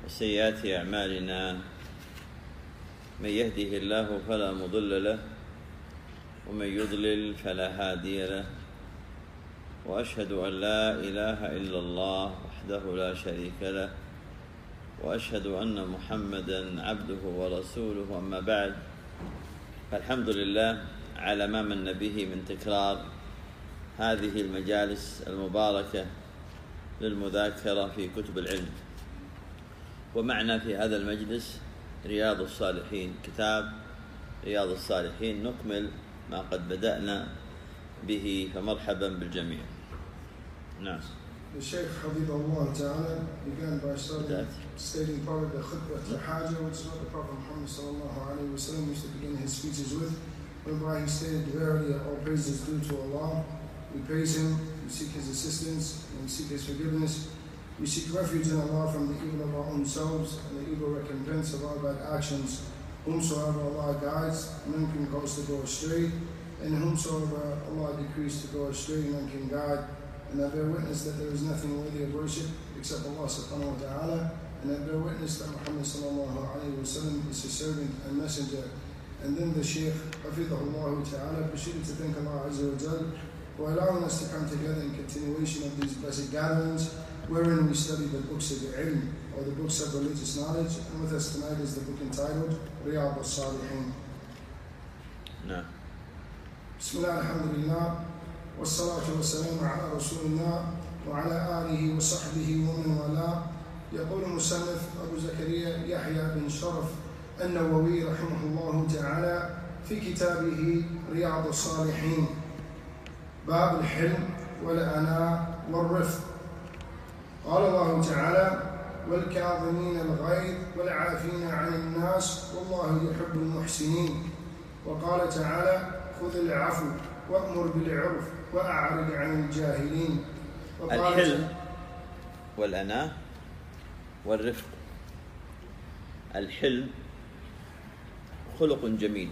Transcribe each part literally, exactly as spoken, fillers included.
وسيئات أعمالنا، من يهده الله فلا مضل له ومن يضلل فلا هادي له، وأشهد أن لا إله إلا الله وحده لا شريك له، وأشهد أن محمدا عبده ورسوله. أما بعد، فالحمد لله على ما من به من تكرار هذه المجالس المباركة للمذاكرة في كتب العلم. ومعنا في هذا المجلس رياض الصالحين، كتاب رياض الصالحين، نكمل ما قد بدأنا به، فمرحبا بالجميع. نعم. The Shaykh Habibullah Ta'ala began by starting, stating part of the khutbah to Hajjah, which is what the Prophet Muhammad Sallallahu Alaihi Wasallam used to begin his speeches with, whereby he stated, "Verily, all praise is due to Allah. We praise Him, we seek His assistance, and we seek His forgiveness. We seek refuge in Allah from the evil of our own selves and the evil recompense of our bad actions. Whomsoever Allah guides, none can cause to go astray, and whomsoever Allah decrees to go astray, none can guide. And I bear witness that there is nothing worthy of worship except Allah subhanahu wa ta'ala, and I bear witness that Muhammad sallallahu alayhi wa sallam is His servant and messenger." And then the Shaykh Hafidhahullah Ta'ala proceeded to thank Allah Azza wa Jal for allowing us to come together in continuation of these blessed gatherings, wherein we study the books of the ilm, or the books of religious knowledge. And with us tonight is the book entitled Riyadh al-Salihin. No. Bismillah, alhamdulillah, wassalatu wassalamu ala rasulillah wa ala alihi wa sahbihi wa man wala. يقول المصنف أبو زكريا يحيى بن شرف النووي رحمه الله تعالى في كتابه رياض الصالحين، باب الحلم والأناء والرفق. قال الله تعالى: والكاظمين الغيظ والعافين عن الناس والله يحب المحسنين. وقال تعالى: خذ العفو وأمر بالعرف وأعرض عن الجاهلين. الحلم والأناء والرفق. الحلم خلق جميل.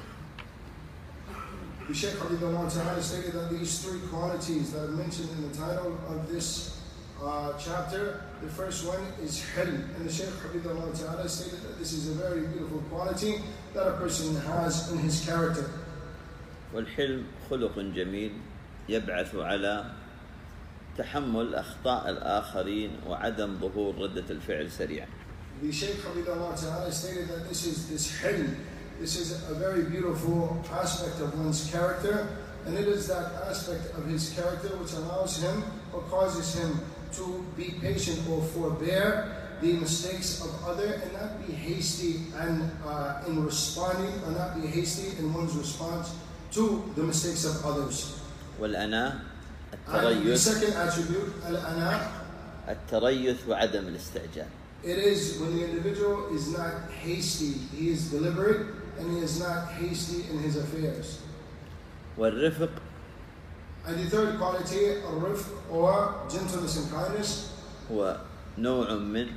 The Shaykh Habibullah Ta'ala stated that these three qualities that are mentioned in the title of this uh, chapter, the first one is hilm. And the Shaykh Habibullah Ta'ala stated that this is a very beautiful quality that a person has in his character. والحلم خلق جميل يبعث على تحمل أخطاء الآخرين وعدم ظهور ردة الفعل سريعا. The Shaykh Habibullah Ta'ala stated that this is this hilm. This is a very beautiful aspect of one's character, and it is that aspect of his character which allows him or causes him to be patient or forbear the mistakes of others, and not be hasty and uh, in responding, or not be hasty in one's response to the mistakes of others. والأناة And the التريث second attribute, al-ana, التريث وعدم الاستعجال. it is when the individual is not hasty, he is deliberate, and he is not hasty in his affairs. والرفق And the third quality, al-rifq, or gentleness and kindness, هو نوع من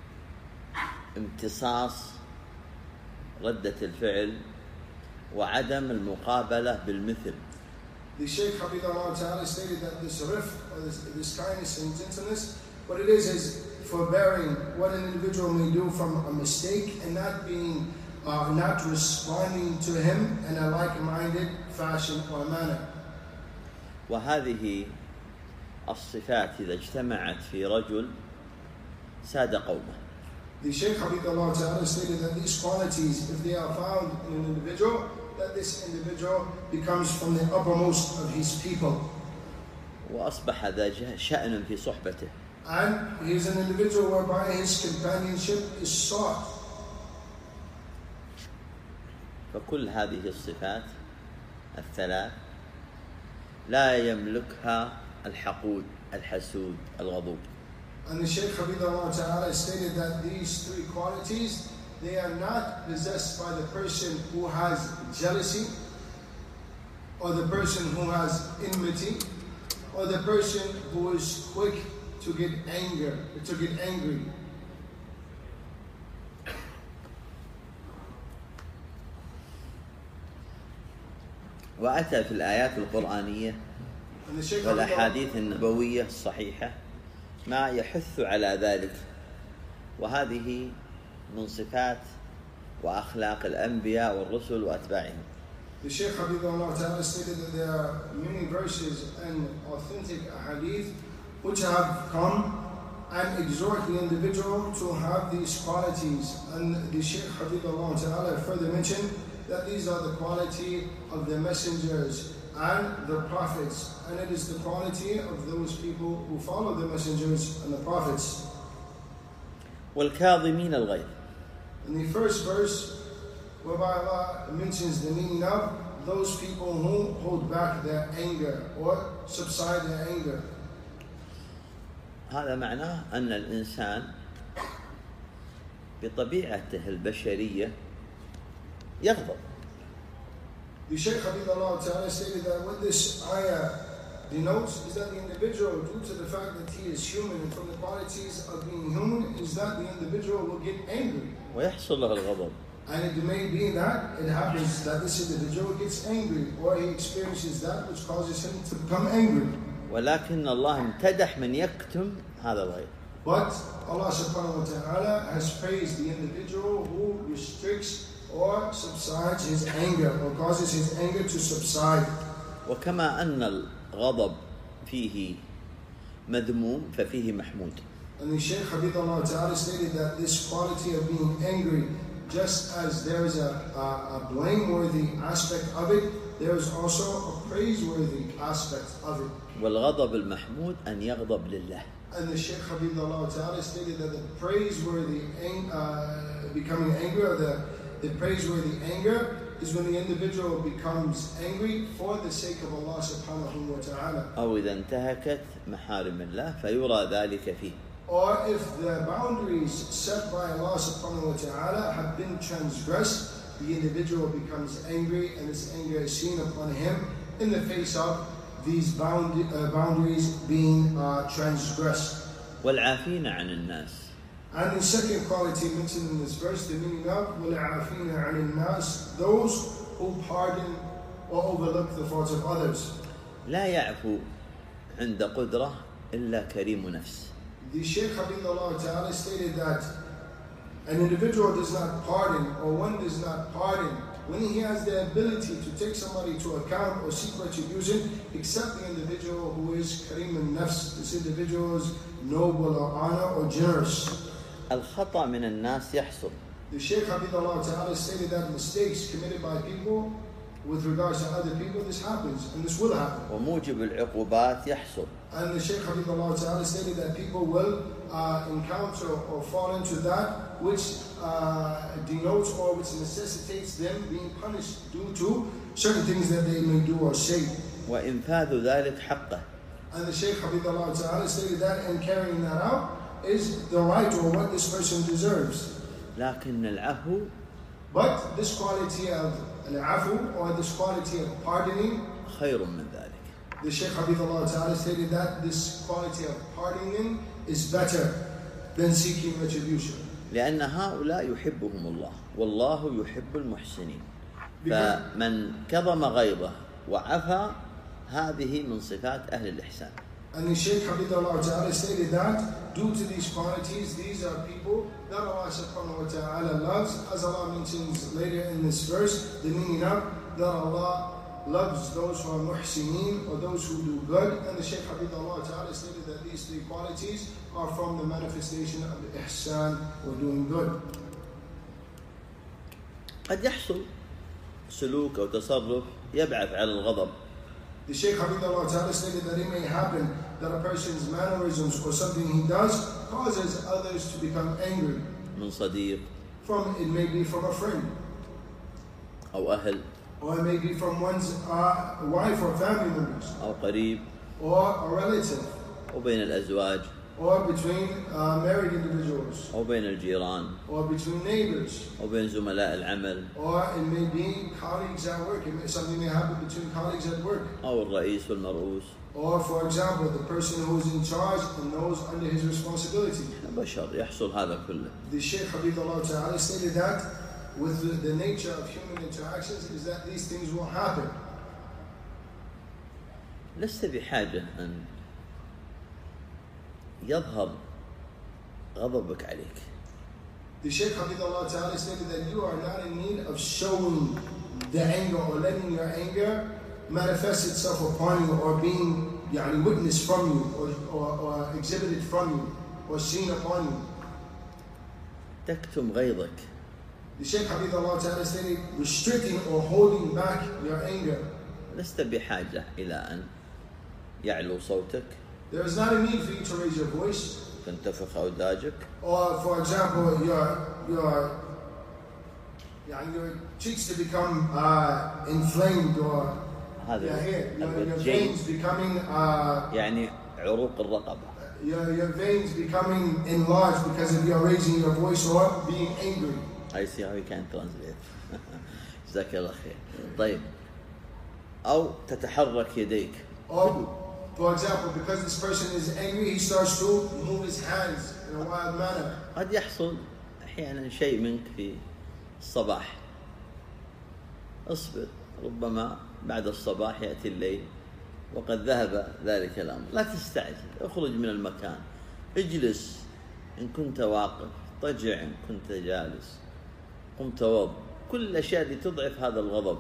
امتصاص ردة الفعل وعدم المقابلة بالمثل. The Shaykh Habibullah Ta'ala stated that this rifq, or this, this kindness and gentleness, what it is is forbearing what an individual may do from a mistake, and not being, uh, not responding to him in a like-minded fashion or manner. وهذه الصفات إذا اجتمعت في رجل ساد قومه. The Shaykh Habibullah Ta'ala stated that these qualities, if they are found in an individual, that this individual becomes from the uppermost of his people. وأصبح ذا شأن في صحبته. And he is an individual whereby his companionship is sought. فكل هذه الصفات الثلاث لا يملكها الحقود الحسود الغضوب. And the Shaykh Habibullah Ta'ala stated that these three qualities, they are not possessed by the person who has jealousy, or the person who has enmity, or the person who is quick to get anger, to get angry. وأتى في الآيات القرآنية والأحاديث النبوية الصحيحة ما يحث على ذلك وهذه من صفات وأخلاق الأنبياء والرسل وأتباعهم. The Shaykh Habibullah Ta'ala stated that there are many verses and authentic hadith which have come and exhort the individual to have these qualities. And the Shaykh Habibullah Ta'ala further mentioned that these are the quality of the messengers and the prophets, and it is the quality of those people who follow the messengers and the prophets. والكاظمين الغيظ. In the first verse, whereby Allah mentions the meaning of those people who hold back their anger or subside their anger. هذا معناه أن الإنسان بطبيعته البشرية يغضب. The Shaykh Habibullah Ta'ala stated that what this ayah denotes is that the individual, due to the fact that he is human, and from the qualities of being human is that the individual will get angry. ويحصل له الغضب. And it may be that it happens that this individual gets angry or he experiences that which causes him to become angry. ولكن الله امتدح من يكتم هذا الغيظ. But Allah subhanahu wa ta'ala has praised the individual who restricts or subsides his anger or causes his anger to subside. وكما أن الغضب فيه مذموم ففيه محمود. And the Shaykh Habibullah Ta'ala stated that this quality of being angry, just as there is a, a, a blameworthy aspect of it, there is also a praiseworthy aspect of it. والغضب المحمود أن يغضب لله. And the Shaykh Habibullah Ta'ala stated that the praiseworthy ang- uh, becoming angry, or the, the praiseworthy anger, is when the individual becomes angry for the sake of Allah subhanahu wa ta'ala. أو إذا انتهكت محارم الله فيرى ذلك فيه. Or if the boundaries set by Allah subhanahu wa ta'ala have been transgressed, the individual becomes angry and this anger is seen upon him in the face of these bound, uh, boundaries being uh, transgressed. والعافين عن الناس. And the second quality mentioned in this verse, the meaning of وَالْعَافِينَ عَنِ النَّاسِ, those who pardon or overlook the faults of others. لا يعفو عند قدرة إلا كريم نفس. The Shaykh Habibullah Ta'ala stated that an individual does not pardon, or one does not pardon when he has the ability to take somebody to account or seek retribution, except the individual who is kareem al-nafs, this individual is noble or honor or generous. الخطأ من الناس يحصل. The Shaykh Habibullah Ta'ala stated that mistakes committed by people with regards to other people, this happens and this will happen. وموجب العقوبات يحصل. And the Shaykh Habibullah Ta'ala stated that people will uh, encounter or fall into that which uh, denotes or which necessitates them being punished due to certain things that they may do or say. وإنفاذ ذلك حقه. And the Shaykh Habibullah Ta'ala stated that, and carrying that out is the right or what this person deserves. لكن العفو But this quality of al-afu, or this quality of pardoning, خير من ذلك. the Shaykh Habibullah Ta'ala stated that this quality of pardoning is better than seeking retribution. لأن هؤلاء يحبهم الله والله يحب المحسنين. فمن كظم غيظه وعفا هذه من صفات أهل الإحسان. And the Shaykh Habibullah Ta'ala stated that due to these qualities, these are people that Allah subhanahu wa ta'ala loves, as Allah mentions later in this verse, the meaning of that Allah loves those who are muhsineen, or those who do good. And the Shaykh Habibullah Ta'ala stated that these three qualities are from the manifestation of the ihsan, or doing good. قد يحصل سلوك أو تصرف يبعث على الغضب. The Shaykh Habibullah Ta'ala stated that it may happen that a person's mannerisms or something he does causes others to become angry. من صديق. From, it may be from a friend. أو أهل. Or it may be from one's uh, wife or family members. أو قريب. Or a relative. أو بين الأزواج. Or between uh, married individuals. أو بين الجيران. Or between neighbors. أو بين زملاء العمل. Or it may be colleagues at work. It may, something may happen between colleagues at work. أو الرئيس والمرؤوس. Or, for example, the person who is in charge and knows under his responsibility. بشر يحصل هذا كله. The Shaykh Habibullah Ta'ala stated that with the, the nature of human interactions is that these things will happen. لست بحاجة أن يظهر غضبك عليك. The Shaykh Hafidhullah Ta'ala stated that you are not in need of showing the anger or letting your anger manifest itself upon you or being يعني, witnessed from you or, or, or exhibited from you or seen upon you. تكتم غيظك. The Shaykh Hafidhullah Ta'ala stated restricting or holding back your anger. لست بحاجة إلى أن يعلو صوتك. There is not a need for you to raise your voice. تنتفخ أوداجك. Or for example, your your يعني, your cheeks to become uh, inflamed or your hair, your, your veins becoming uh, يعني عروق الرقبة. Your, your veins becoming enlarged because of your raising your voice or being angry. I see how you can translate. جزاك الله خير. طيب. أو تتحرك يديك. Or, for example, because this person is angry, he starts to move his hands in a wild manner. قد يحصل أحيانا شيء منك في الصباح. اصبر، ربما بعد الصباح يأتي الليل وقد ذهب ذلك الأمر. لا تستعجل، اخرج من المكان، اجلس إن كنت واقف، اضطجع إن كنت جالس، قم توضأ. كل الأشياء اللي تضعف هذا الغضب.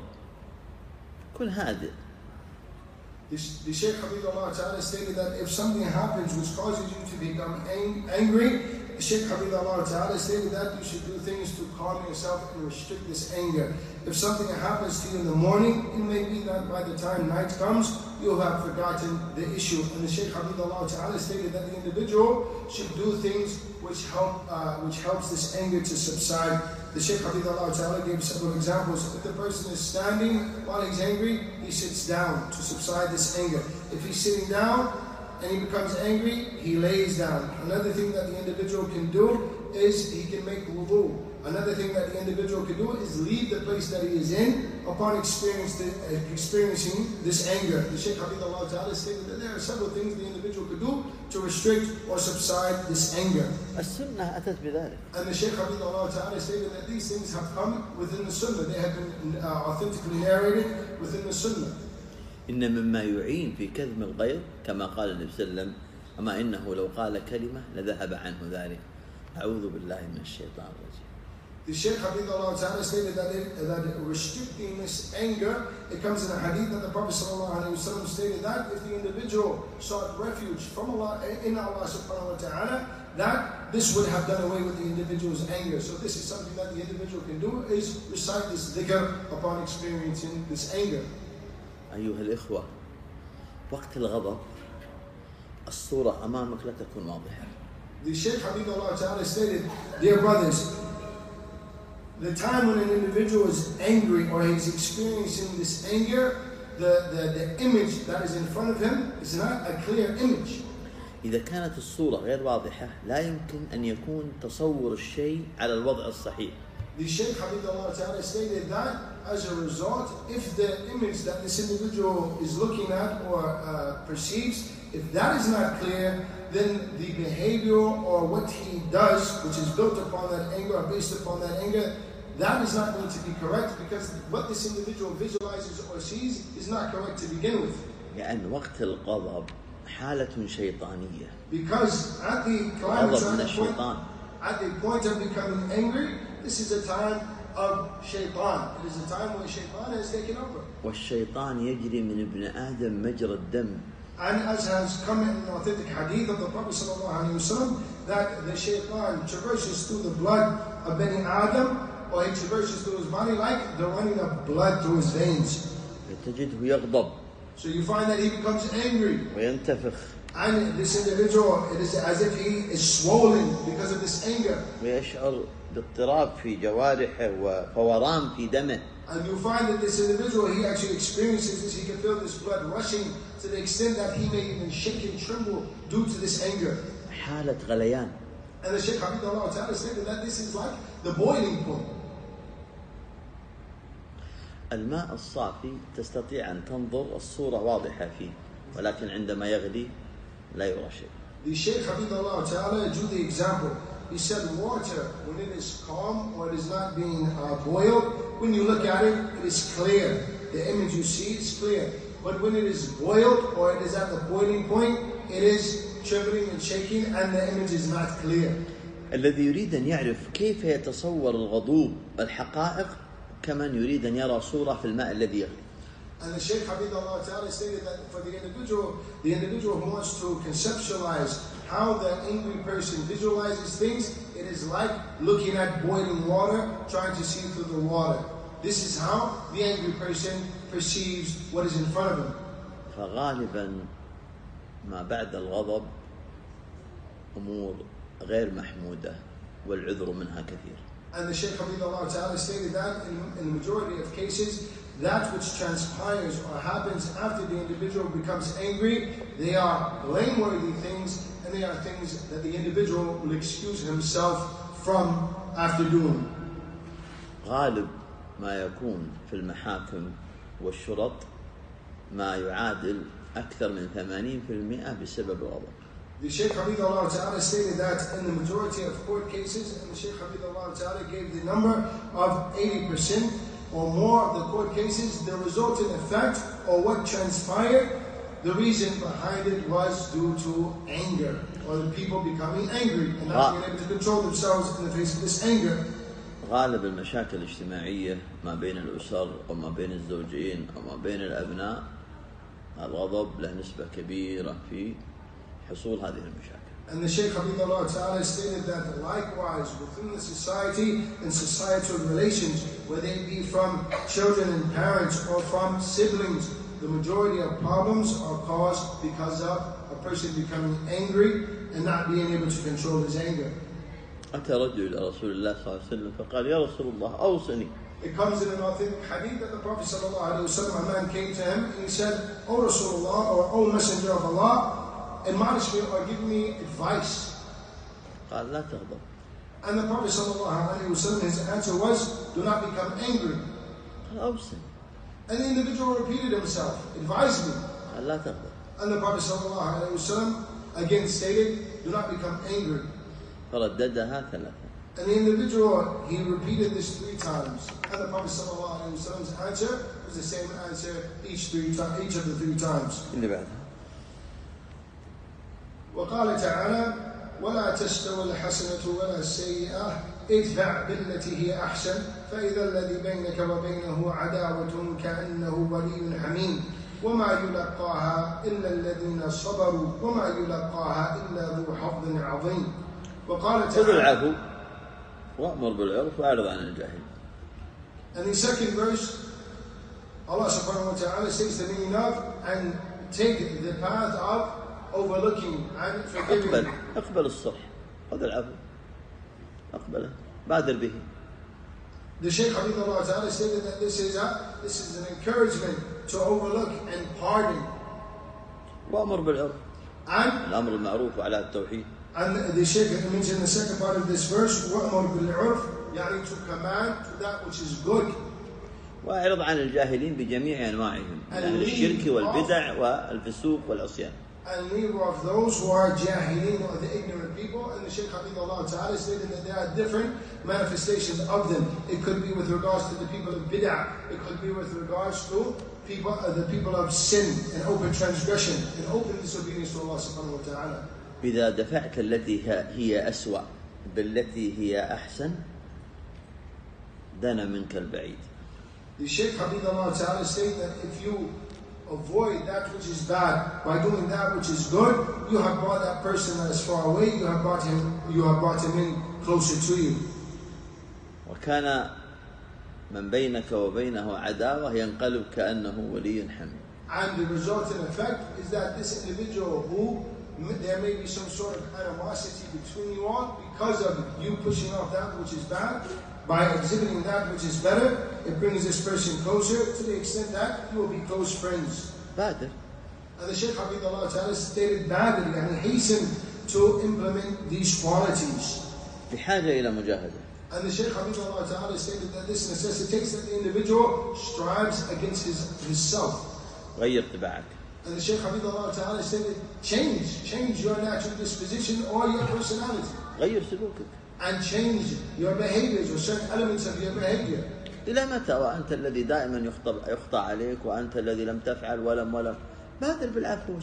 كن هادئ. The, the Shaykh Hafidhullah Ta'ala stated that if something happens which causes you to become ang- angry, the Shaykh Hafidhullah Ta'ala stated that you should do things to calm yourself and restrict this anger. If something happens to you in the morning, it may be that by the time night comes, you'll have forgotten the issue. And the Shaykh Hafidhullah Ta'ala stated that the individual should do things which help, uh, which helps this anger to subside. The Shaykh Hafidhullah Ta'ala gave several examples. If the person is standing while he's angry, he sits down to subside this anger. If he's sitting down and he becomes angry, he lays down. Another thing that the individual can do is he can make wudu. Another thing that the individual can do is leave the place that he is in upon experiencing this anger. The Shaykh Hafidhullah Ta'ala stated that there are several things the individual could do to restrict or subside this anger. السنة أتت بذلك. And the Shaykh Hafidhullah Ta'ala stated that these things have come within the Sunnah. They have been uh, authentically narrated within the Sunnah. إن مما يعين في كظم الغيظ كما قال النبي صلى الله عليه وسلم أما إنه لو قال كلمة لذهب عنه ذلك. أعوذ بالله من الشيطان الرجيم. The Shaykh Hafidhullah Ta'ala stated that, it, that restricting this anger, it comes in a hadith that the Prophet ﷺ stated that if the individual sought refuge from Allah, in Allah subhanahu wa ta'ala, that this would have done away with the individual's anger. So this is something that the individual can do, is recite this dhikr upon experiencing this anger. أيها الإخوة، وقت الغضب الصورة أمامك لا تكون واضحة. The Shaykh Hafidhullah Ta'ala stated, dear brothers, the time when an individual is angry or he's experiencing this anger, the, the, the image that is in front of him is not a clear image. إذا كانت الصورة غير واضحة لا يمكن أن يكون تصور الشيء على الوضع الصحيح. The Shaykh Hafidhullah Ta'ala stated that as a result, if the image that this individual is looking at or uh, perceives, if that is not clear, then the behavior or what he does, which is built upon that anger or based upon that anger, that is not going to be correct because what this individual visualizes or sees is not correct to begin with. لأن وقت الغضب حالة شيطانية. Because at the climax, at the point, at the point of becoming angry, this is a time of shaitan. It is a time when shaitan has taken over. والشيطان يجري من ابن آدم مجرى الدم. And as has come in an authentic hadith of the Prophet ﷺ, that the shaitan traverses through the blood of Bani Adam, or he traverses through his body like the running of blood through his veins. فتجده يغضب. So you find that he becomes angry. وينتفخ. And this individual, it is as if he is swollen because of this anger. ويشعر باضطراب في جوارحه وفوران في دمه. And you find that this individual, he actually experiences this, he can feel this blood rushing to the extent that he may even shake and tremble due to this anger. حالة غليان. And the Shaykh Hafidhullah Ta'ala stated that this is like the boiling point. الماء الصافي تستطيع أن تنظر الصورة واضحة فيه ولكن عندما يغلي لا يرى شيء. The Shaykh Hafidhullah Ta'ala drew the example. He said water, when it is calm or it is not being uh, boiled, when you look at it, it is clear. The image you see is clear. But when it is boiled or it is at the boiling point, it is trembling and shaking and the image is not clear. الذي يريد أن يعرف كيف يتصور الغضوب الحقائق كمن يريد أن يرى صورة في الماء الذي يغلي. And the Shaykh Habibullah Ta'ala stated that for the individual, the individual who wants to conceptualize how the angry person visualizes things, it is like looking at boiling water, trying to see through the water. This is how the angry person perceives what is in front of him. فغالبا ما بعد الغضب أمور غير محمودة والعذر منها كثير. And the Shaykh Habibullah Ta'ala stated that in, in the majority of cases, that which transpires or happens after the individual becomes angry, they are blameworthy things, and they are things that the individual will excuse himself from after doing. غالب ما يكون في المحاكم والشرط ما يعادل أكثر من ثمانين بالمئة بسبب الغضب. The Shaykh Habibullah Ta'ala stated that in the majority of court cases, and the Shaykh Habibullah Ta'ala gave the number of eighty percent or more of the court cases, the resultant effect or what transpired, the reason behind it was due to anger, or the people becoming angry and not being able to control themselves in the face of this anger. غالب المشاكل الاجتماعية ما بين الأسر أو ما بين الزوجين أو ما بين الأبناء الغضب له نسبة كبيرة في حصول هذه المشاكل. And the Shaykh Habibullah Ta'ala stated that likewise within the society and societal relations, whether they be from children and parents or from siblings, the majority of problems are caused because of a person becoming angry and not being able to control his anger. أتى رجل إلى رسول الله صلى الله عليه وسلم فقال يا رسول الله أوصني. It comes in an authentic hadith that the Prophet sallallahu alaihi wasallam, a man came to him and he said, O Rasulullah, or O Messenger of Allah, admonish me or give me advice. قال لا تغضب. And the Prophet sallallahu alaihi wasallam, his answer was, do not become angry. قال أوصني. And the individual repeated himself, advise me. قال لا تغضب. And the Prophet sallallahu alaihi wasallam again stated, do not become angry. فرددها ثلاثة. And the individual, he repeated this three times. And the Prophet sallallahu alaihi wasallam's answer was the same answer each three times, each of the three times. اللي بعدها. وقال تعالى ولا تستوي الحسنة ولا السيئة ادفع بالتي هي أحسن فإذا الذي بينك وبينه عداوة كأنه ولي حميم وما يلقاها إلا الذين صبروا وما يلقاها إلا ذو حظ عظيم. وقال خذ العفو وأمر بالعرف وأعرض عن الجاهل. And in the second verse, Allah subhanahu wa ta'ala says the meaning of and take the path of overlooking and forgiving. اقبل اقبل الصلح خذ العفو اقبله بادر به. The Shaykh Habibullah Ta'ala stated that this is a, this is an encouragement to overlook and pardon. وأمر بالعرف. And الأمر المعروف وعلى التوحيد. And the Shaykh mentioned in the second part of this verse, وَأْمَرْ بِالْعُرْفِ, يعني to command to that which is good. وأعرض عن الجاهلين بجميع أنواعهم من أهل الشرك والبدع والفسوق والعصيان. And leave off those who are jahilin, or the ignorant people. And the Shaykh Habibullah Ta'ala stated that there are different manifestations of them. It could be with regards to the people of bid'ah. It could be with regards to people, uh, the people of sin and open transgression and open disobedience to Allah subhanahu wa ta'ala. إذا دفعت التي هي أسوأ بالتي هي أحسن دنا منك البعيد. The Shaykh Habibullah Ta'ala stated that if you avoid that which is bad by doing that which is good, you have brought that person that is far away, you have brought him, you have brought him in closer to you. وكان من بينك وبينه عداوة ينقلب كأنه ولي حميم. And the resultant effect is that this individual who there may be some sort of animosity between you all because of you pushing off that which is bad, by exhibiting that which is better, it brings this person closer to the extent that you will be close friends. بادر. And the Shaykh Habibullah Ta'ala stated badly and hasten to implement these qualities. بحاجة إلى مجاهدة. And the Shaykh Habibullah Ta'ala stated that this necessitates that the individual strives against his, his self. غير طباعك. And the Shaykh Habibullah Ta'ala stated, change, change your natural disposition or your personality. غير سلوكك. And change your behaviors or certain elements of your behavior. إلى متى وأنت الذي دائما يخطأ يخطأ عليك وأنت الذي لم تفعل ولم ولم بادر بالعفو.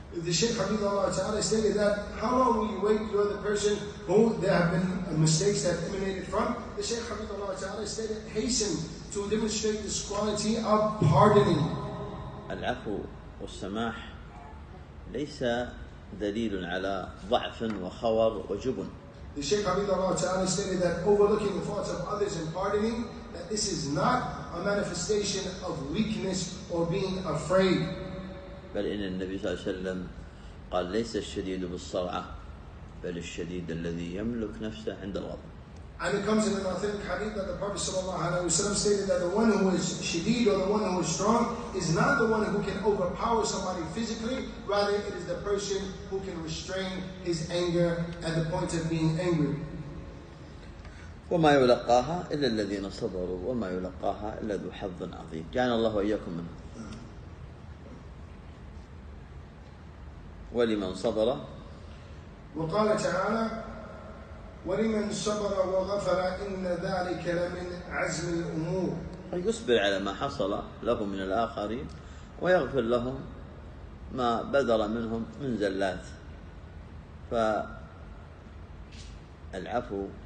The Shaykh Habibullah Ta'ala stated that how long will you wait? You're the person who there have been mistakes that emanated from. The Shaykh Habibullah Ta'ala stated, hasten to demonstrate this quality of pardoning. العفو والسماح ليس دليل على ضعف وخور وجبن. The Shaykh Habibullah Ta'ala stated that overlooking the faults of others and pardoning, that this is not a manifestation of weakness or being afraid. بل إن النبي صلى الله عليه وسلم قال ليس الشديد بالسرعة بل الشديد الذي يملك نفسه عند الغضب. And it comes in an authentic hadith that the Prophet ﷺ stated that the one who is shadeed or the one who is strong is not the one who can overpower somebody physically, rather it is the person who can restrain his anger at the point of being angry. وما يلقاها إلا الذين صبروا وما يلقاها إلا ذو حظ عظيم. جعلنا الله وإياكم منه. ولمن صبر وقال تعالى ولمن صبر وغفر إن ذلك لمن عزم الأمور. يصبر على ما حصل له من الآخرين ويغفر لهم ما بدر منهم من زلات. فالعفو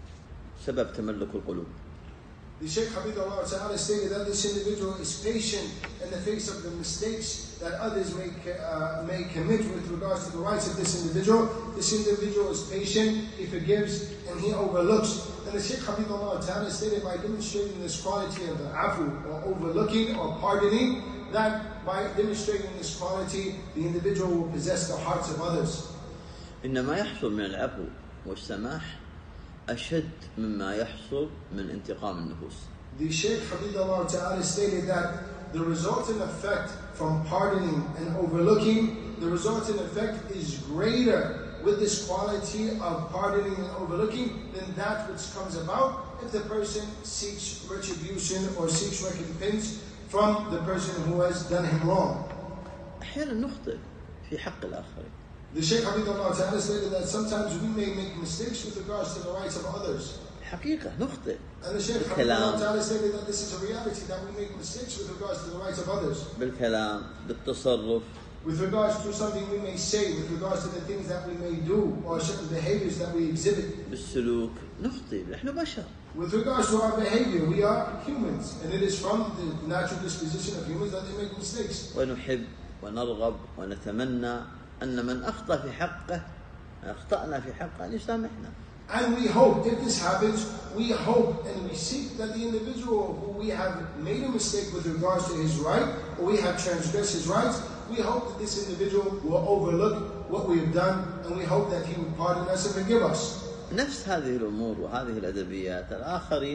سبب تملك القلوب. The Shaykh Habibullah Ta'ala stated that this individual is patient in the face of the mistakes that others may, uh, may commit with regards to the rights of this individual. This individual is patient, he forgives, and he overlooks. And the Shaykh Habibullah Ta'ala stated by demonstrating this quality of the afu, or overlooking or pardoning, that by demonstrating this quality, the individual will possess the hearts of others. إنما يحصل من العفو والسماح أشد مما يحصل من انتقام النفوس. The Shaykh Habibullah Ta'ala stated that the resultant effect from pardoning and overlooking, the resultant effect is greater with this quality of pardoning and overlooking than that which comes about if the person seeks retribution or seeks recompense from the person who has done him wrong. أحيانا نخطئ في حق الآخرين. The Shaykh Habibullah Ta'ala stated that sometimes we may make mistakes with regards to the rights of others. حقيقة نخطئ. And the Shaykh Habibullah Ta'ala stated that this is a reality, that we make mistakes with regards to the rights of others. بالكلام بالتصرف. With regards to something we may say, with regards to the things that we may do, or certain behaviors that we exhibit. بالسلوك نخطئ، نحن بشر. With regards to our behavior, we are humans, and it is from the natural disposition of humans that they make mistakes. ونحب ونرغب ونتمنى أن من أخطأ في حقه أخطأنا في حقه أن يسامحنا. And we hope, if this happens, we hope and we seek that the individual who we have made a mistake with regards to his right, or we have transgressed his rights, we hope that this individual will overlook what we have done, and we hope that he will pardon us and forgive us. نفس هذه الأمور وهذه الأدبيات الآخرين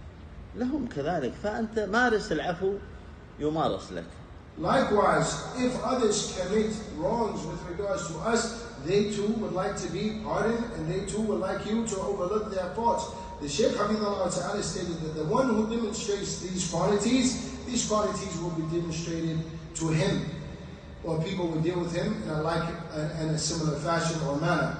لهم كذلك، فأنت مارس العفو يمارس لك. Likewise, if others commit wrongs with regards to us, they too would like to be pardoned, and they too would like you to overlook their faults. The Shaykh Habibullah Ta'ala stated that the one who demonstrates these qualities, these qualities will be demonstrated to him, or people will deal with him in a like in a similar fashion or manner.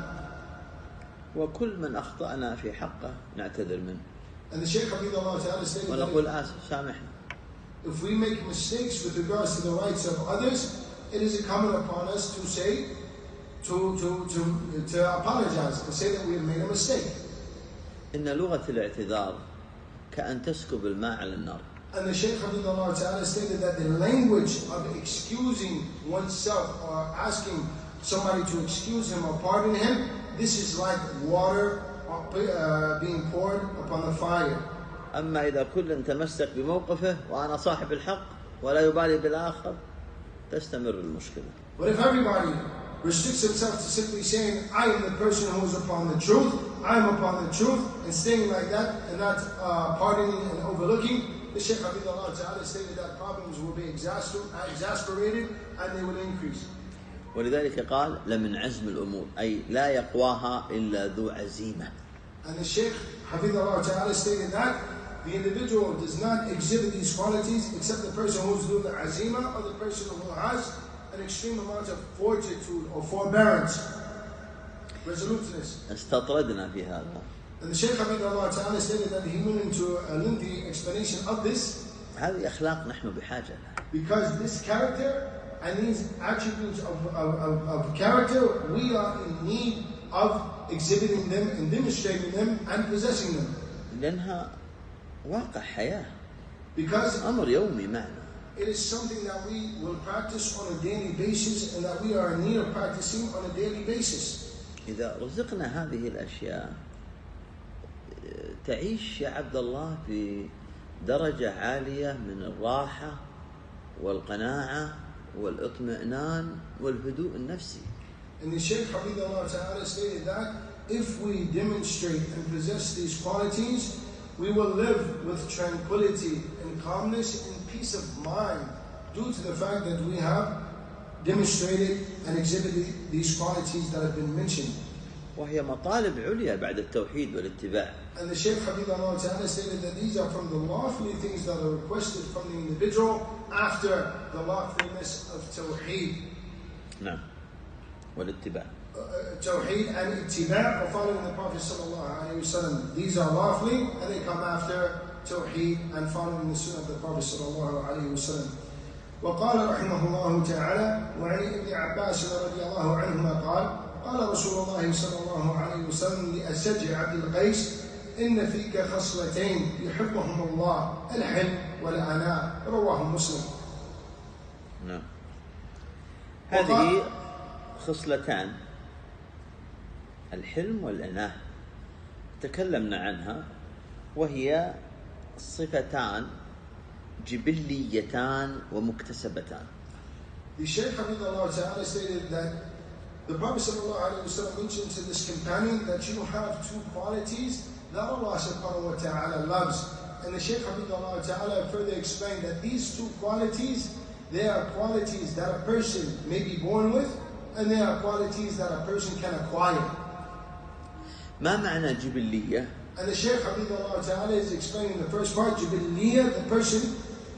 وكل من أخطأنا في حقه نعتذر منه. And the Shaykh Habibullah Ta'ala stated ونقول آسف سامحنا. If we make mistakes with regards to the rights of others, it is incumbent upon us to say, to, to, to, to apologize, to say that we have made a mistake. إن لغة الاعتذار كأن تسكب الماء على النار. And the Shaykh Habibullah Ta'ala stated that the language of excusing oneself or asking somebody to excuse him or pardon him, this is like water uh, being poured upon the fire. أما إذا كل تمسك بموقفه وأنا صاحب الحق ولا يبالي بالآخر تستمر المشكلة. But if everybody restricts himself to simply saying, I am the person who is upon the truth, I am upon the truth, and staying like that and not uh, pardoning and overlooking, the Shaykh Habibullah Ta'ala stated that problems will be exasper- exasperated and they will increase. ولذلك قال لمن عزم الأمور أي لا يقواها إلا ذو عزيمة. And the Shaykh Habibullah Ta'ala stated that the individual does not exhibit these qualities except the person who is doing the azima, or the person who has an extreme amount of fortitude or forbearance, resoluteness. استطردنا في هذا. And the Shaykh Habibullah Ta'ala stated that he went into a lengthy explanation of this. هذه أخلاق نحن بحاجة لها. Because this character and these attributes of, of, of, of character, we are in need of exhibiting them and demonstrating them and possessing them. لأنها واقع حياة. Because أمر يومي معنا. it is something that we will practice on a daily basis and that we are in need of practicing on a daily basis. إذا رزقنا هذه الأشياء تعيش يا عبد الله في درجة عالية من الراحة والقناعة والاطمئنان والهدوء النفسي. And the Shaykh Hafidhullah Ta'ala stated that if we demonstrate and possess these qualities, we will live with tranquility and calmness and peace of mind due to the fact that we have demonstrated and exhibited these qualities that have been mentioned. وهي مطالب عليا بعد التوحيد والاتباع. And the Shaykh Hafidhullah Ta'ala stated that these are from the lawful things that are requested from the individual after the lawfulness of Tawheed. نعم. والاتباع. Tawheed and ittiba' or following the Prophet sallallahu alaihi wasallam. These are lawfully and they come after Tawheed and following the Sunnah of the Prophet sallallahu alaihi wasallam. وقال رحمه الله تعالى وعن ابن عباس رضي الله عنهما قال قال رسول الله صلى الله عليه وسلم لأسج عبد القيس إن فيك خصلتين يحبهم الله الحلم والأناء رواه مسلم. نعم. هذه خصلتان الحلم والأناة تكلمنا عنها وهي صفتان جبليتان ومكتسبتان. The Shaykh Hafidhullah Ta'ala stated that the Prophet sallallahu alaihi wasallam mentioned to this companion that you have two qualities that Allah subhanahu wa ta'ala loves. And the Shaykh Hafidhullah Ta'ala further explained that these two qualities, they are qualities that a person may be born with and they are qualities that a person can acquire. ما معنى جبلية؟ And the Shaykh Hafidhullah Ta'ala is explaining the first part, جبلية, the person.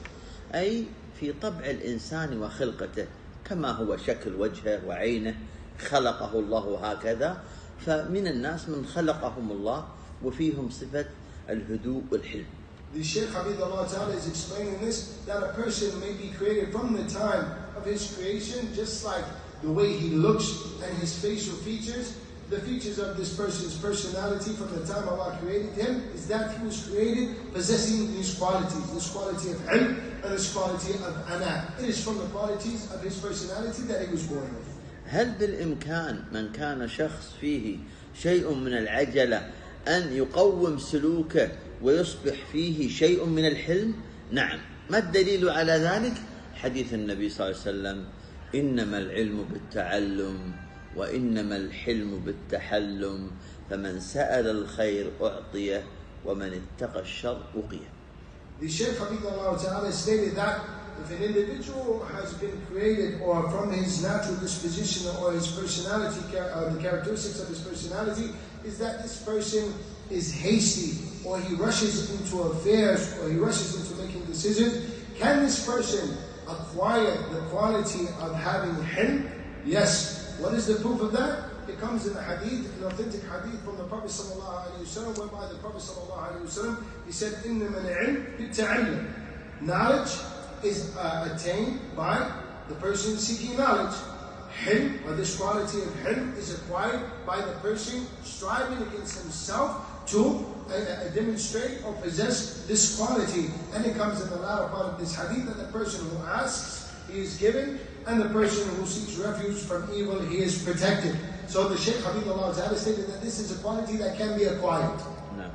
أي في طبع الإنسان وخلقته كما هو شكل وجهه وعينه خلقه الله هكذا. فمن الناس من خلقهم الله وفيهم صفة الهدوء والحلم. The Shaykh Hafidhullah Ta'ala is explaining this, that a person may be created from the time of his creation, just like the way he looks and his facial features. The features of this person's personality from the time Allah created him is that he was created possessing these qualities, this quality of ilm and this quality of ana. It is from the qualities of his personality that he was born with. هل بالإمكان من كان شخص فيه شيء من العجلة أن يقوم سلوكه ويصبح فيه شيء من الحلم؟ نعم. ما الدليل على ذلك؟ حديث النبي صلى الله عليه وسلم إنما العلم بالتعلم وإنما الحلم بالتحلم فمن سأل الخير أعطيه ومن اتقى الشر وقيه. The Shaykh Hafidhullah Ta'ala stated that if an individual has been created or from his natural disposition or his personality, or the characteristics of his personality, is that this person is hasty or he rushes into affairs or he rushes into making decisions. Can this person acquire the quality of having hilm? Yes. What is the proof of that? It comes in a hadith, an authentic hadith from the Prophet sallallahu alaihi wasallam, whereby the Prophet sallallahu alaihi wasallam, he said, إِنَّمَا الْعِلْمُ بِالتَّعَلُّمِ. Knowledge is uh, attained by the person seeking knowledge. Hilm, or this quality of hilm, is acquired by the person striving against himself to uh, uh, demonstrate or possess this quality. And it comes in the latter part of this hadith that the person who asks, he is given, and the person who seeks refuge from evil, he is protected. So the Shaykh Hafidhullah Ta'ala stated that this is a quality that can be acquired. No.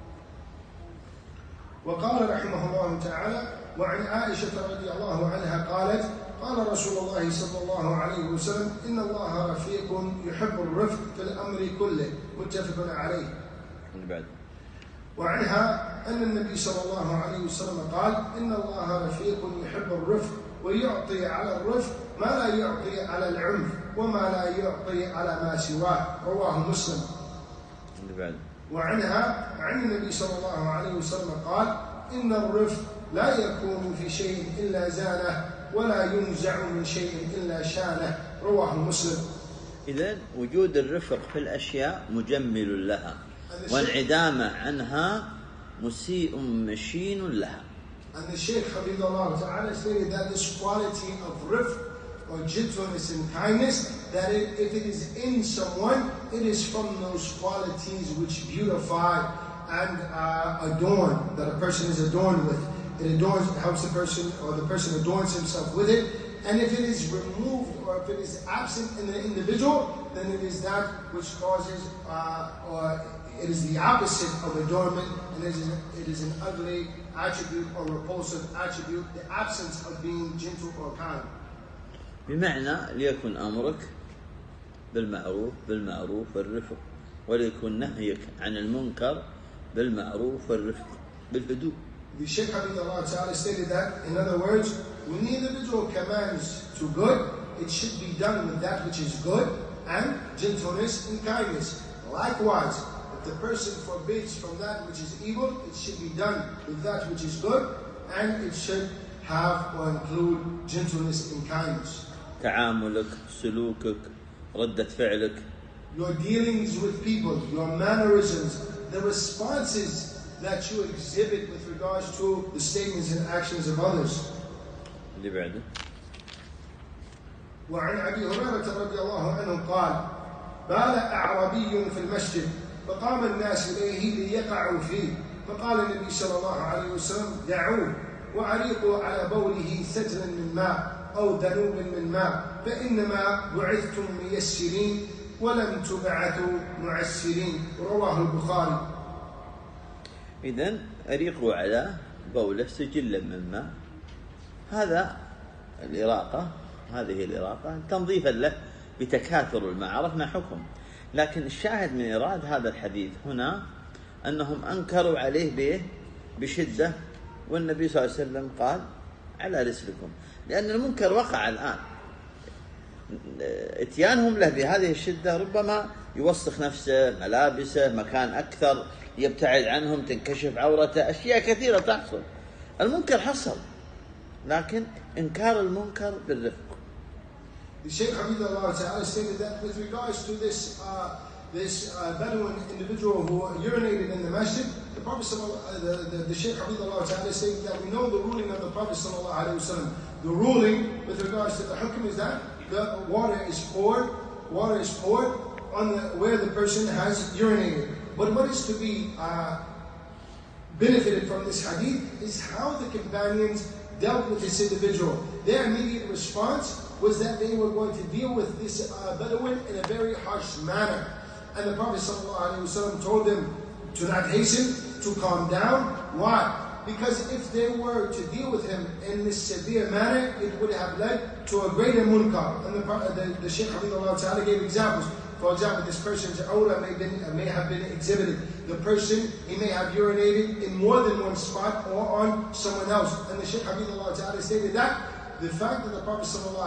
وقال رحمه الله تعالى وعن عائشة رضي الله عنها قالت قال رسول الله صلى الله عليه وسلم إن الله رفيق يحب الرفق في الأمر كله متفق عليه. وعنها أن النبي صلى الله عليه وسلم قال إن الله رفيق يحب الرفق ويعطي على الرفق ما لا يعطي على العنف وما لا يعطي على ما سواه رواه مسلم. وعنها عن النبي صلى الله عليه وسلم قال إن الرفق لا يكون في شيء إلا زانه ولا ينزع من شيء إلا شانه رواه مسلم. إذن وجود الرفق في الأشياء مجمل لها وانعدام عنها مسيء مشين لها. And the Shaykh Hafidhullah Ta'ala stated that this quality of rifq or gentleness and kindness, that it, if it is in someone, it is from those qualities which beautify and uh, adorn, that a person is adorned with. It adorns, it helps the person, or the person adorns himself with it. And if it is removed, or if it is absent in the individual, then it is that which causes, uh, or it is the opposite of adornment, and it is, it is an ugly attribute or repulsive attribute, the absence of being gentle or kind. بمعنى ليكن أمرك بالمعروف بالمعروف والرفق، وليكن نهيك عن المنكر بالمعروف والرفق بالهدوء. The Shaykh Habibullah Ta'ala stated that, in other words, when the individual commands to good, it should be done with that which is good and gentleness and kindness. Likewise, if the person forbids from that which is evil, it should be done with that which is good, and it should have or include gentleness and kindness. تعاملك، سلوكك، ردة فعلك. Your dealings with people, your mannerisms, the responses that you exhibit with regards to the statements and actions of others. اللي بعده. وعن أبي هريرة رضي الله عنه قال: بال أعرابي في المسجد فقام الناس إليه ليقعوا فيه، فقال النبي صلى الله عليه وسلم: دعوه وأريقوا على بوله سترا من ماء أو ذنوب من ماء، فإنما بعثتم ميسرين ولم تبعثوا معسرين. رواه البخاري. إذن أريقوا على بوله سجلا من ماء. هذا الإراقة، هذه الإراقة تنظيفا له بتكاثر الماء. عرفنا حكم، لكن الشاهد من إيراد هذا الحديث هنا أنهم أنكروا عليه به بشدة، والنبي صلى الله عليه وسلم قال: على رسلكم، لأن المنكر وقع الآن. اتيانهم له بهذه الشدة ربما يوسخ نفسه، ملابسه، مكان أكثر، يبتعد عنهم، تنكشف عورته، أشياء كثيرة تحصل. المنكر حصل، لكن إنكار المنكر بالرفق. The Shaykh Habibullah Ta'ala stated that with regards to this uh, this uh, Bedouin individual who urinated in the masjid, the Prophet uh, the, the, the Shaykh Habibullah Ta'ala stated that we know the ruling of the Prophet Sallallahu Alaihi Wasallam. The ruling with regards to the hukum is that the water is poured, water is poured on the, where the person has urinated. But what is to be uh, benefited from this hadith is how the companions dealt with this individual. Their immediate response was that they were going to deal with this uh, Bedouin in a very harsh manner. And the Prophet ﷺ told them to not hasten, to calm down. Why? Because if they were to deal with him in this severe manner, it would have led to a greater munkar. And the, the, the Shaykh Habibullah Ta'ala gave examples. For example, this person's awrah may, may have been exhibited. The person, he may have urinated in more than one spot or on someone else. And the Shaykh Habibullah Ta'ala stated that the fact that the Prophet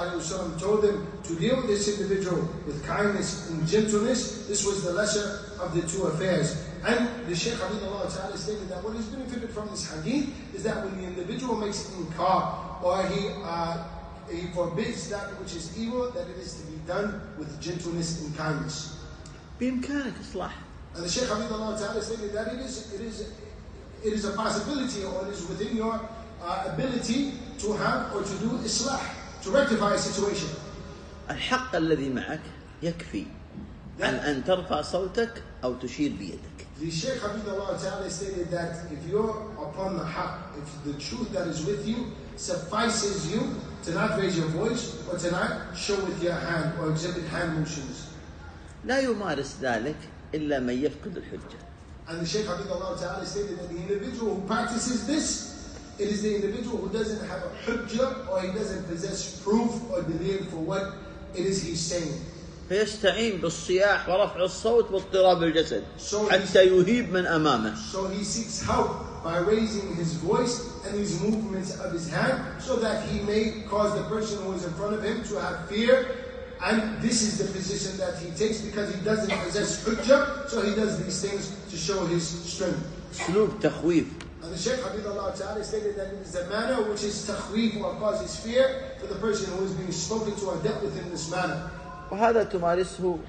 ﷺ told them to deal with this individual with kindness and gentleness, this was the lesser of the two affairs. And the Shaykh Habibullah Ta'ala stated that what is benefited from this hadith is that when the individual makes inkar, or he uh, he forbids that which is evil, that it is to be done with gentleness and kindness. بإمكانك إصلاح. And the Shaykh Habibullah Ta'ala stated that it is it is it is a possibility, or it is within your uh, ability to have or to do islah, to rectify a situation. الحق الذي معك يكفي عن أن ترفع صوتك أو تشير بيدك. The Shaykh Habibullah Ta'ala stated that if you're upon the haqq, if the truth that is with you suffices you to not raise your voice or to not show with your hand or exhibit hand motions. لا يمارس ذلك إلا من يفقد الحجة. And the Shaykh Habibullah Ta'ala stated that the individual who practices this, it is the individual who doesn't have a hujjah, or he doesn't possess proof or dalil for what it is he's saying. فيستعين بالصياح ورفع الصوت واضطراب الجسد so حتى يهيب من أمامه. So he seeks help by raising his voice and these movements of his hand, so that he may cause the person who is in front of him to have fear. And this is the position that he takes because he doesn't possess hujjah, so he does these things to show his strength. أسلوب تخويف. And the Shaykh Habibullah Ta'ala stated that it is a manner which is takhweef, or causes fear for the person who is being spoken to or dealt with in this manner. وهذا تمارسه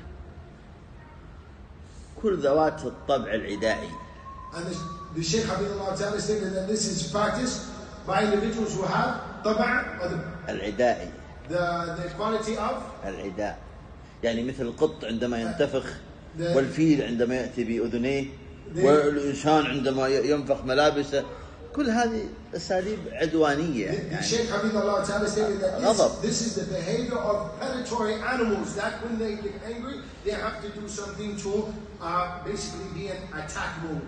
كل ذوات الطبع العدائي. And the, the Shaykh Habibullah Ta'ala stated that this is practiced by individuals who have طبع or the العدائي. the, the quality of العداء، يعني مثل القط عندما ينتفخ، والفيل عندما يأتي بأذنيه، والإنسان عندما ينفخ ملابسه. كل هذه أساليب عدوانية. يعني Sheikh Habibullah Ta'ala stated that this, this is the behavior of predatory animals, that when they get angry, they have to do something to uh, basically be an attack mode.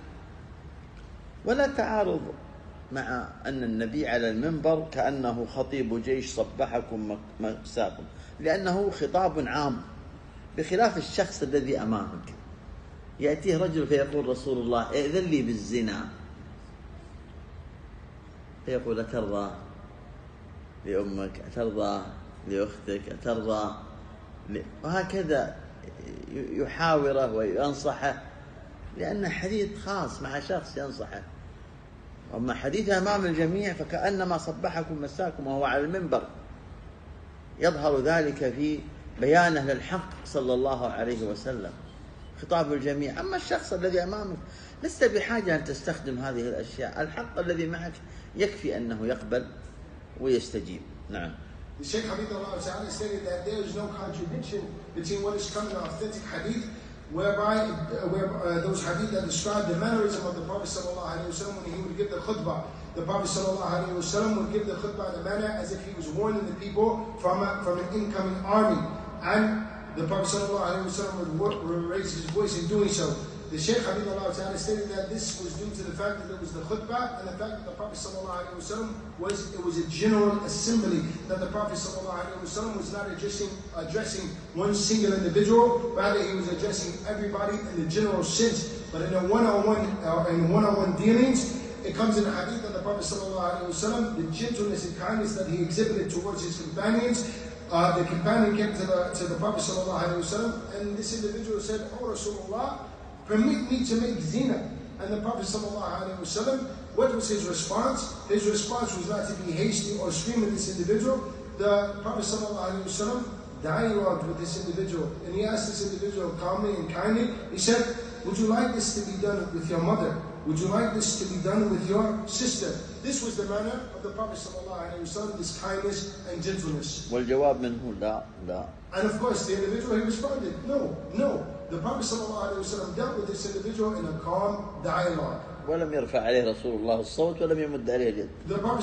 ولا تعارض مع أن النبي على المنبر كأنه خطيب جيش صبحكم مساكم، لأنه خطاب عام، بخلاف الشخص الذي أمامك. يأتيه رجل فيقول رسول الله ائذن لي بالزنا، فيقول أترضى لأمك، أترضى لأختك، أترضى ل... وهكذا يحاوره وينصحه، لأن حديث خاص مع شخص ينصحه. أما حديثه أمام الجميع فكأنما صبحكم مساكم وهو على المنبر، يظهر ذلك في بيانه للحق صلى الله عليه وسلم، خطاب الجميع. أما الشخص الذي أمامك لست بحاجة أن تستخدم هذه الأشياء، الحق الذي معك يكفي أنه يقبل ويستجيب. نعم. The Shaykh Habibullah Ta'ala stated that there is no contradiction between what is coming in authentic hadith, whereby uh, where, uh, those hadith that describe the mannerism of the Prophet Sallallahu Alaihi Wasallam when he would give the khutbah. The Prophet Sallallahu Alaihi Wasallam would give the khutbah in a manner as if he was warning the people from, a, from an incoming army. And the Prophet Sallallahu Alaihi Wasallam would, would raise his voice in doing so. The Shaykh Habibullah Ta'ala stated that this was due to the fact that it was the khutbah and the fact that the Prophet Sallallahu Alaihi Wasallam was, it was a general assembly, that the Prophet Sallallahu Alaihi Wasallam was not addressing, addressing one single individual, rather he was addressing everybody in the general sense. But in a one-on-one, uh, in one-on-one dealings, it comes in the hadith that the Prophet Sallallahu Alaihi Wasallam, the gentleness and kindness that he exhibited towards his companions. Uh, the companion came to the, to the Prophet Sallallahu Alaihi Wasallam, and this individual said, "Oh Rasulullah, permit me to make zina." And the Prophet ﷺ, what was his response? His response was not to be hasty or scream at this individual. The Prophet ﷺ dialogued with this individual, and he asked this individual calmly and kindly, he said, "Would you like this to be done with your mother? Would you like this to be done with your sister?" This was the manner of the Prophet ﷺ, this kindness and gentleness. والجواب منه لا لا. And of course the individual, he responded, no, no. The Prophet ﷺ dealt with this individual in a calm dialogue. ولم يرفع عليه رسول الله الصوت ولم يمد عليه اليد. The Prophet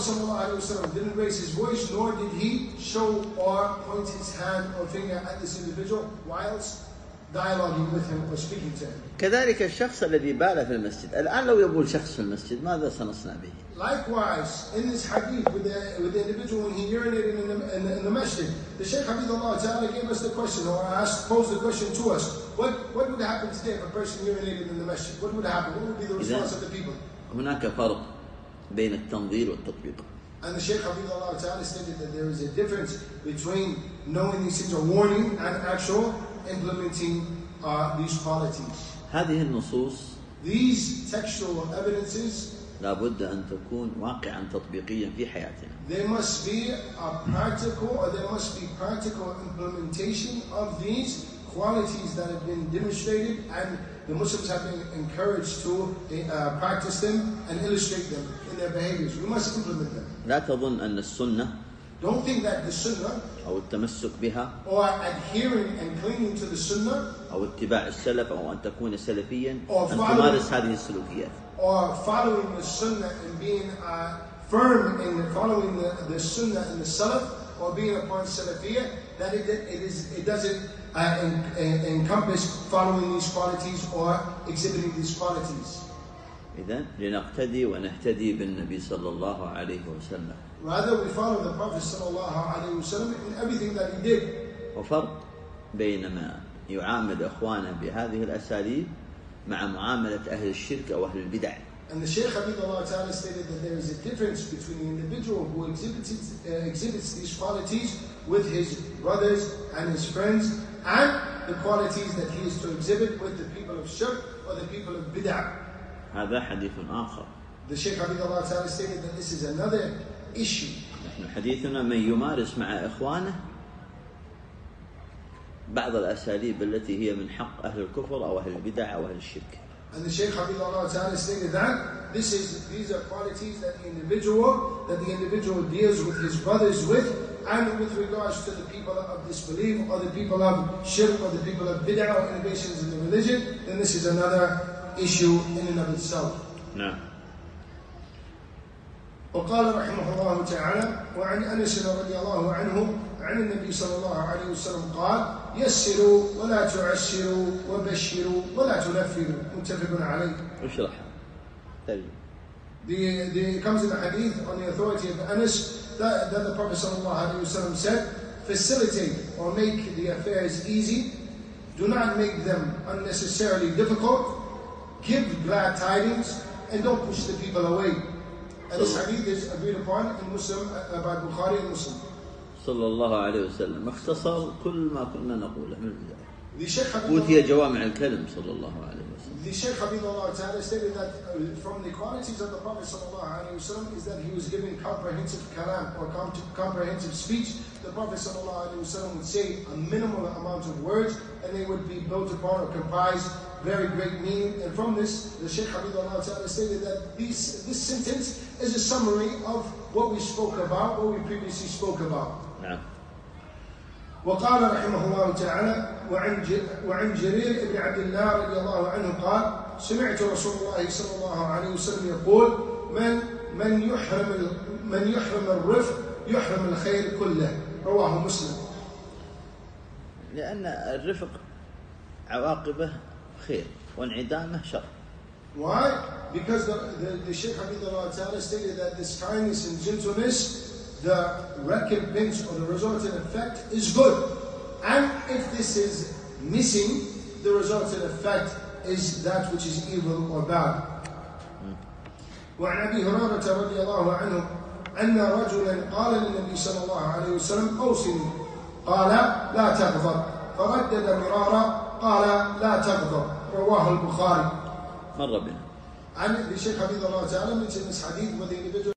ﷺ didn't raise his voice, nor did he show or point his hand or finger at this individual whilst dialoguing with him or speaking to him. كذلك الشخص الذي بال في المسجد. الآن لو يبول شخص في المسجد ماذا سنصنع به؟ Likewise, in this hadith with the, with the individual when he urinated in the, in the, in the masjid, the Shaykh Habibullah Ta'ala gave us the question, or asked, posed the question to us, what, what would happen today if a person urinated in the masjid? What would happen? What would be the response of the people? هناك فرق بين التنظير والتطبيق. And the Shaykh Habibullah Ta'ala stated that there is a difference between knowing these things are warning and actual implementing uh, these qualities. هذه النصوص These textual evidences, لابد أن تكون واقعا تطبيقيا في حياتنا. There must be a practical, or there must be practical implementation of these qualities that have been demonstrated, and the Muslims have been encouraged to uh, practice them and illustrate them in their behaviors. We must implement them. لا تظن أن السنة Don't think that the Sunnah, أو التمسك بها or adhering and clinging to the Sunnah, أو اتباع السلف أو أن تكون سلفيا أو أن تمارس هذه السلوكيات. or following the Sunnah and being uh, firm in following the, the Sunnah and the Salaf, or being upon Salafiyah, that it, it, is, it doesn't uh, en, en, encompass following these qualities or exhibiting these qualities. إذن لنقتدي ونهتدي بالنبي صلى الله عليه وسلم. Rather, we follow the Prophet sallallahu alaihi wasallam in everything that he did. وفرق بينما يعامل إخوانه بهذه الأساليب مع معاملة أهل الشرك أو أهل البدع. And the Shaykh Habibullah Ta'ala stated that there is a difference between the individual who exhibits, uh, exhibits these qualities with his brothers and his friends, and the qualities that he is to exhibit with the people of shirk or the people of bid'ah. هذا حديث آخر. The Shaykh Habibullah Ta'ala stated that this is another issue. نحن حديثنا من يمارس مع إخوانه بعض الأساليب التي هي من حق أهل الكفر أو أهل البدع أو أهل الشرك. And the Shaykh Habibullah Ta'ala stated that this is, these are qualities that the individual, that the individual deals with his brothers with, And with regards to the people of disbelief, or the people of shirk, or the people of bid'ah, or innovations in the religion, then this is another issue in and of itself. No. وقال رحمه الله تعالى: وعن أنس رضي الله عنه عن النبي صلى الله عليه وسلم قال: يسروا ولا تعسروا وبشروا ولا تنفروا. متفق عليه. اشرح. ترجم. The, the, it comes in the hadith on the authority of Anas that, that the Prophet ﷺ said, facilitate or make the affairs easy, do not make them unnecessarily difficult, give glad tidings, and don't push the people away. And this hadith is agreed upon in Muslim, uh, by Bukhari and Muslim. صلى الله عليه وسلم اختصر كل ما كنا نقوله من البداية. The Shaykh أوتي جوامع الكلم صلى الله عليه وسلم. The Shaykh Habibullah Ta'ala stated that uh, from the qualities of the Prophet sallallahu alaihi wasallam is that he was giving comprehensive kalam, or com comprehensive speech. The Prophet sallallahu alaihi wasallam would say a minimal amount of words, and they would be built upon or comprise very great meaning. And from this, the Shaykh Habibullah Ta'ala stated that these, this sentence is a summary of what we spoke about, what we previously spoke about. نعم. وقال رحمه الله تعالى: وعن وعن جرير بن عبد الله رضي الله عنه قال: سمعت رسول الله صلى الله عليه وسلم يقول: من من يحرم من يحرم الرفق يحرم الخير كله. رواه مسلم. لأن الرفق عواقبه خير وانعدامه شر. Why? Because the the, the Shaykh Habibullah Ta'ala stated that this kindness and gentleness, the recompense or the resultant effect is good. And if this is missing, the resultant effect is that which is evil or bad. وعن أبي هريرة رضي الله عنه أن رجلا قال للنبي صلى الله عليه وسلم: أوصني. قال: لا تغضب. فردد مرارا قال: لا تغضب. رواه البخاري. مر بنا. And the Shaykh Habibullah Ta'ala mentioned this hadith with the individual